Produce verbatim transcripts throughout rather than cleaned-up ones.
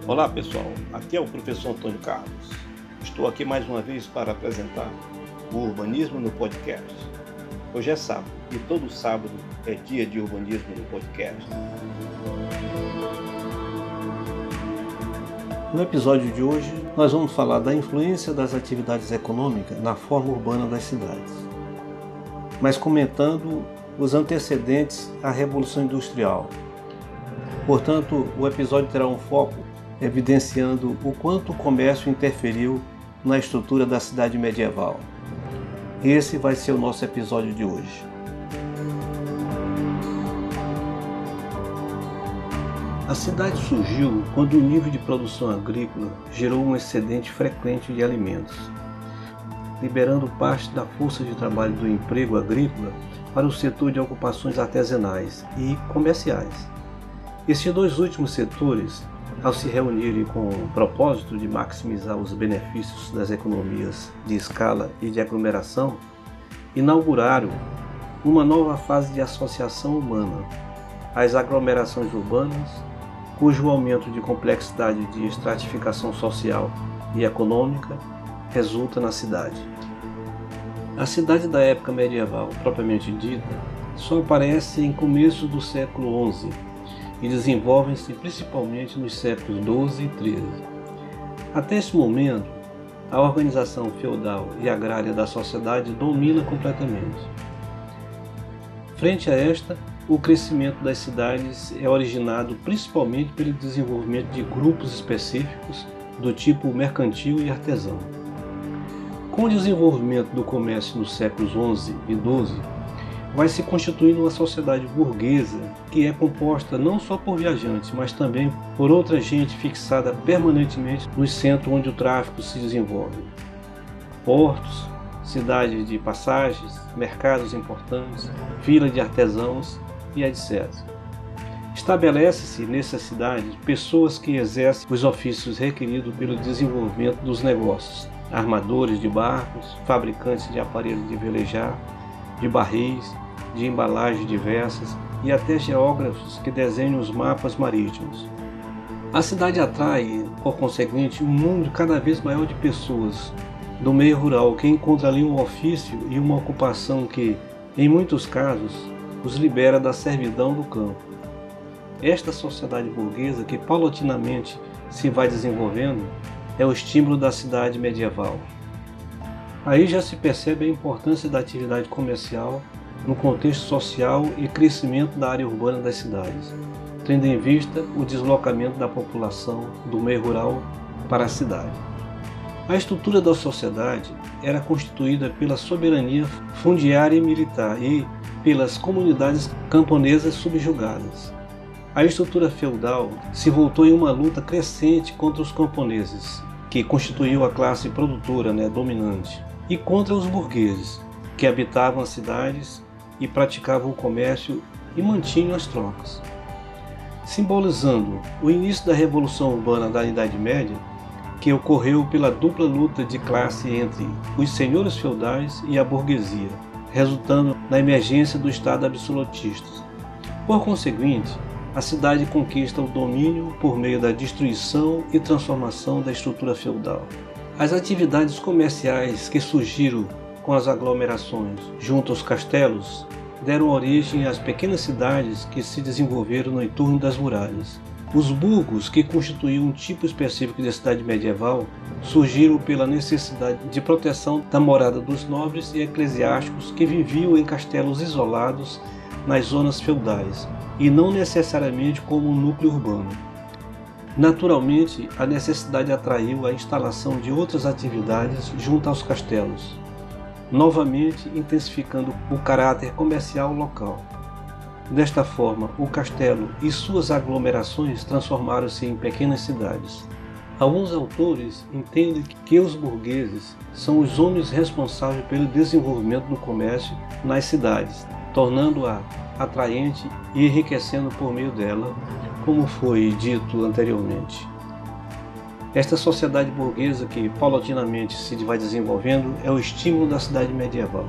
Olá pessoal, aqui é o professor Antônio Carlos. Estou aqui mais uma vez para apresentar o Urbanismo no Podcast. Hoje é sábado e todo sábado é dia de urbanismo no podcast. No episódio de hoje, nós vamos falar da influência das atividades econômicas na forma urbana das cidades, mas comentando os antecedentes à Revolução Industrial. Portanto, o episódio terá um foco evidenciando o quanto o comércio interferiu na estrutura da cidade medieval. Esse vai ser o nosso episódio de hoje. A cidade surgiu quando o nível de produção agrícola gerou um excedente frequente de alimentos, liberando parte da força de trabalho do emprego agrícola para o setor de ocupações artesanais e comerciais. Esses dois últimos setores, ao se reunirem com o propósito de maximizar os benefícios das economias de escala e de aglomeração, inauguraram uma nova fase de associação humana, as aglomerações urbanas, cujo aumento de complexidade de estratificação social e econômica resulta na cidade. A cidade da época medieval, propriamente dita, só aparece em começo do século onze, e desenvolvem-se principalmente nos séculos doze e treze. Até esse momento, a organização feudal e agrária da sociedade domina completamente. Frente a esta, o crescimento das cidades é originado principalmente pelo desenvolvimento de grupos específicos do tipo mercantil e artesão. Com o desenvolvimento do comércio nos séculos onze e doze, vai se constituindo uma sociedade burguesa que é composta não só por viajantes, mas também por outra gente fixada permanentemente nos centros onde o tráfico se desenvolve. Portos, cidades de passagens, mercados importantes, fila de artesãos e etcétera. Estabelece-se nessas cidades pessoas que exercem os ofícios requeridos pelo desenvolvimento dos negócios, armadores de barcos, fabricantes de aparelhos de velejar, de barris, de embalagens diversas e até geógrafos que desenham os mapas marítimos. A cidade atrai, por conseguinte, um número cada vez maior de pessoas do meio rural que encontram ali um ofício e uma ocupação que, em muitos casos, os libera da servidão do campo. Esta sociedade burguesa que paulatinamente se vai desenvolvendo é o estímulo da cidade medieval. Aí já se percebe a importância da atividade comercial no contexto social e crescimento da área urbana das cidades, tendo em vista o deslocamento da população do meio rural para a cidade. A estrutura da sociedade era constituída pela soberania fundiária e militar e pelas comunidades camponesas subjugadas. A estrutura feudal se voltou em uma luta crescente contra os camponeses, que constituiu a classe produtora, né, dominante, e contra os burgueses, que habitavam as cidades e praticavam o comércio e mantinham as trocas. Simbolizando o início da Revolução Urbana da Idade Média, que ocorreu pela dupla luta de classe entre os senhores feudais e a burguesia, resultando na emergência do Estado absolutista. Por conseguinte, a cidade conquista o domínio por meio da destruição e transformação da estrutura feudal. As atividades comerciais que surgiram com as aglomerações junto aos castelos deram origem às pequenas cidades que se desenvolveram no entorno das muralhas. Os burgos, que constituíam um tipo específico de cidade medieval, surgiram pela necessidade de proteção da morada dos nobres e eclesiásticos que viviam em castelos isolados nas zonas feudais, e não necessariamente como um núcleo urbano. Naturalmente, a necessidade atraiu a instalação de outras atividades junto aos castelos, novamente intensificando o caráter comercial local. Desta forma, o castelo e suas aglomerações transformaram-se em pequenas cidades. Alguns autores entendem que os burgueses são os homens responsáveis pelo desenvolvimento do comércio nas cidades, tornando-a atraente e enriquecendo por meio dela, como foi dito anteriormente. Esta sociedade burguesa que paulatinamente se vai desenvolvendo é o estímulo da cidade medieval.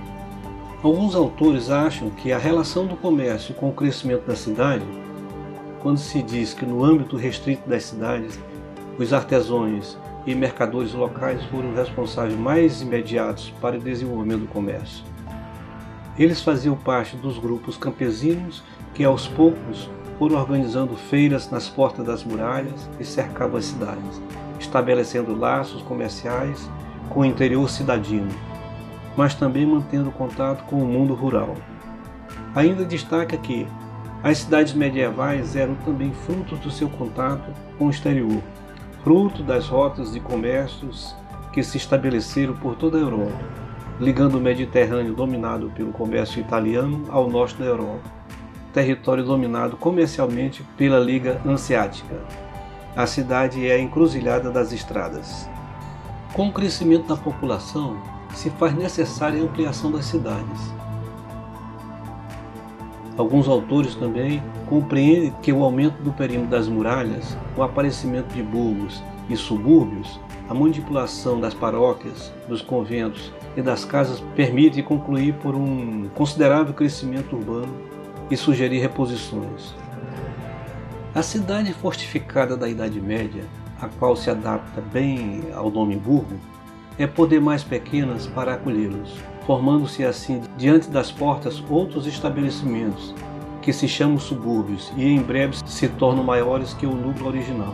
Alguns autores acham que a relação do comércio com o crescimento da cidade quando se diz que no âmbito restrito das cidades, os artesãos e mercadores locais foram responsáveis mais imediatos para o desenvolvimento do comércio. Eles faziam parte dos grupos campesinos que aos poucos foram organizando feiras nas portas das muralhas e cercavam as cidades, estabelecendo laços comerciais com o interior cidadino, mas também mantendo contato com o mundo rural. Ainda destaca que as cidades medievais eram também frutos do seu contato com o exterior, fruto das rotas de comércios que se estabeleceram por toda a Europa, ligando o Mediterrâneo dominado pelo comércio italiano ao norte da Europa, território dominado comercialmente pela Liga Hanseática. A cidade é a encruzilhada das estradas. Com o crescimento da população, se faz necessária a ampliação das cidades. Alguns autores também compreendem que o aumento do perímetro das muralhas, o aparecimento de burgos e subúrbios, a manipulação das paróquias, dos conventos e das casas permite concluir por um considerável crescimento urbano e sugerir reposições. A cidade fortificada da Idade Média, a qual se adapta bem ao nome burgo, é por demais pequenas para acolhê-los, formando-se assim diante das portas outros estabelecimentos, que se chamam subúrbios e em breve se tornam maiores que o núcleo original.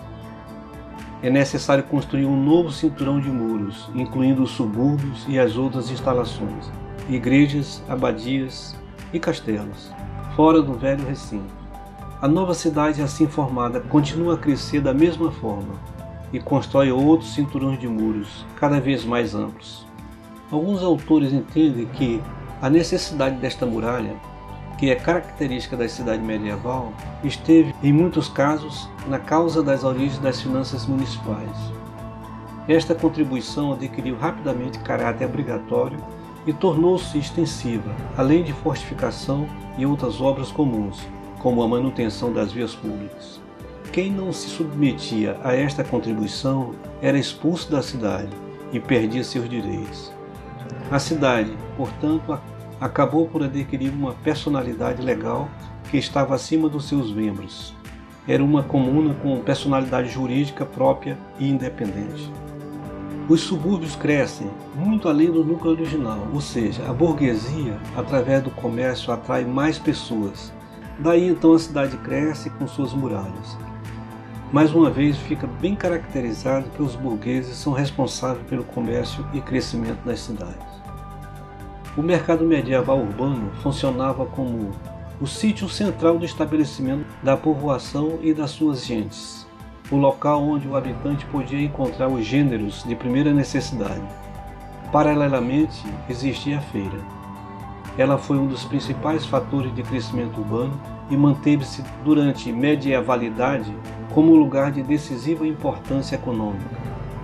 É necessário construir um novo cinturão de muros, incluindo os subúrbios e as outras instalações, igrejas, abadias e castelos, fora do velho recinto. A nova cidade assim formada continua a crescer da mesma forma e constrói outros cinturões de muros, cada vez mais amplos. Alguns autores entendem que a necessidade desta muralha, que é característica da cidade medieval, esteve, em muitos casos, na causa das origens das finanças municipais. Esta contribuição adquiriu rapidamente caráter obrigatório e tornou-se extensiva, além de fortificação e outras obras comuns, como a manutenção das vias públicas. Quem não se submetia a esta contribuição era expulso da cidade e perdia seus direitos. A cidade, portanto, acabou por adquirir uma personalidade legal que estava acima dos seus membros. Era uma comuna com personalidade jurídica própria e independente. Os subúrbios crescem muito além do núcleo original, ou seja, a burguesia, através do comércio, atrai mais pessoas. Daí então a cidade cresce com suas muralhas. Mais uma vez fica bem caracterizado que os burgueses são responsáveis pelo comércio e crescimento das cidades. O mercado medieval urbano funcionava como o sítio central do estabelecimento da povoação e das suas gentes, o local onde o habitante podia encontrar os gêneros de primeira necessidade. Paralelamente, existia a feira. Ela foi um dos principais fatores de crescimento urbano e manteve-se durante a medievalidade como lugar de decisiva importância econômica.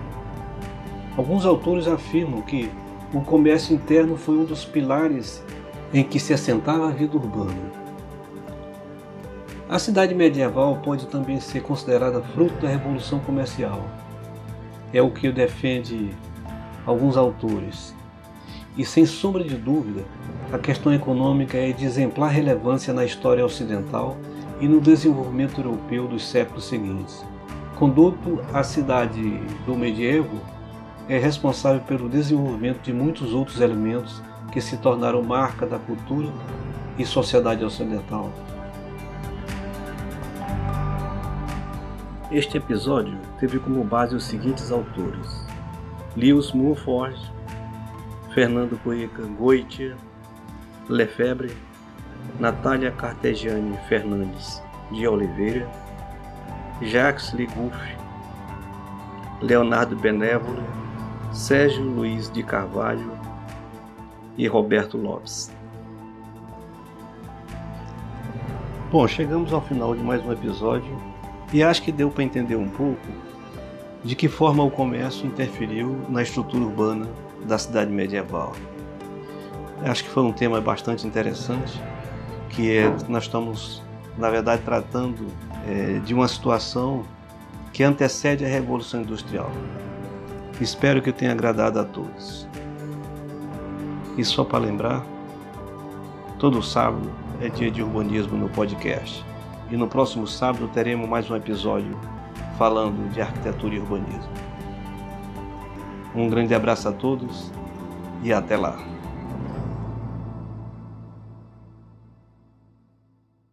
Alguns autores afirmam que o comércio interno foi um dos pilares em que se assentava a vida urbana. A cidade medieval pode também ser considerada fruto da Revolução Comercial. É o que defende alguns autores. E sem sombra de dúvida, a questão econômica é de exemplar relevância na história ocidental e no desenvolvimento europeu dos séculos seguintes. Contudo, a cidade do medievo é responsável pelo desenvolvimento de muitos outros elementos que se tornaram marca da cultura e sociedade ocidental. Este episódio teve como base os seguintes autores: Lewis Mumford, Fernando Cueca Goitia, Lefebvre, Natália Cartegiani Fernandes de Oliveira, Jacques Legouf, Leonardo Benévolo, Sérgio Luiz de Carvalho e Roberto Lopes. Bom, chegamos ao final de mais um episódio e acho que deu para entender um pouco de que forma o comércio interferiu na estrutura urbana da cidade medieval. Acho que foi um tema bastante interessante, que é, nós estamos, na verdade, tratando é, de uma situação que antecede a Revolução Industrial. Espero que tenha agradado a todos. E só para lembrar, todo sábado é dia de urbanismo no podcast. E no próximo sábado teremos mais um episódio falando de arquitetura e urbanismo. Um grande abraço a todos e até lá.